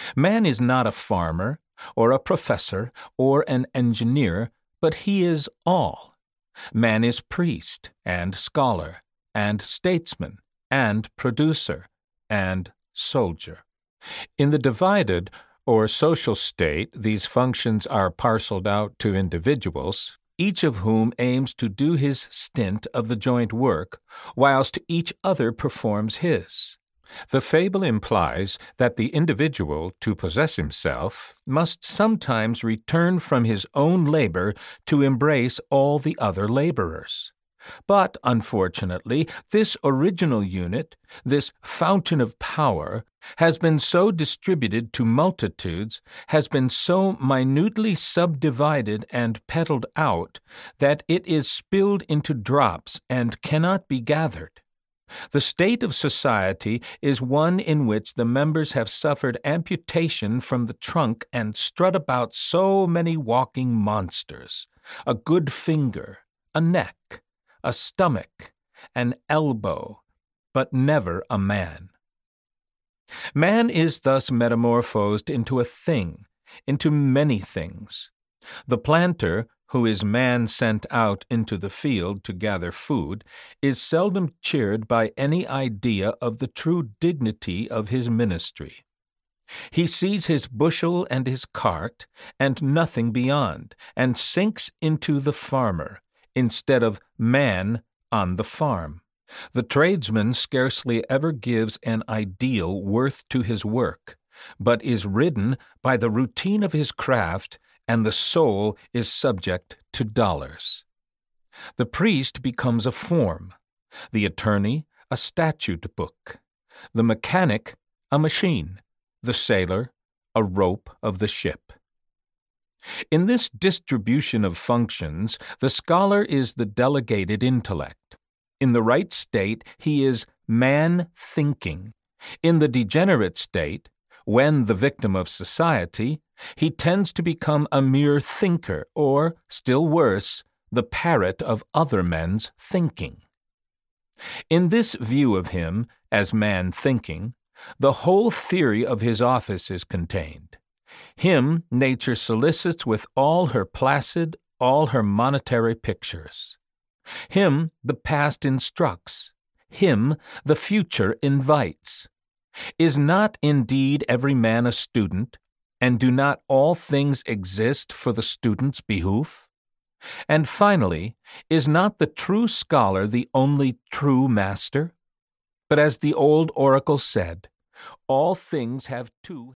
Man is not a farmer, or a professor, or an engineer, but he is all. Man is priest, and scholar, and statesman, and producer, and soldier. In the divided, or social state, these functions are parceled out to individuals, each of whom aims to do his stint of the joint work, whilst each other performs his. The fable implies that the individual, to possess himself, must sometimes return from his own labor to embrace all the other laborers. But, unfortunately, this original unit, this fountain of power, has been so distributed to multitudes, has been so minutely subdivided and peddled out, that it is spilled into drops and cannot be gathered. The state of society is one in which the members have suffered amputation from the trunk and strut about so many walking monsters, a good finger, a neck, a stomach, an elbow, but never a man. Man is thus metamorphosed into a thing, into many things. The planter, who is man sent out into the field to gather food, is seldom cheered by any idea of the true dignity of his ministry. He sees his bushel and his cart, and nothing beyond, and sinks into the farmer, instead of man on the farm. The tradesman scarcely ever gives an ideal worth to his work, but is ridden by the routine of his craft, and the soul is subject to dollars. The priest becomes a form, the attorney a statute book, the mechanic a machine, the sailor a rope of the ship. In this distribution of functions, the scholar is the delegated intellect. In the right state, he is man thinking. In the degenerate state, when the victim of society, he tends to become a mere thinker, or, still worse, the parrot of other men's thinking. In this view of him, as man thinking, the whole theory of his office is contained. Him nature solicits with all her placid, all her monetary pictures. Him the past instructs. Him the future invites. Is not indeed every man a student, and do not all things exist for the student's behoof? And finally, is not the true scholar the only true master? But as the old oracle said, all things have two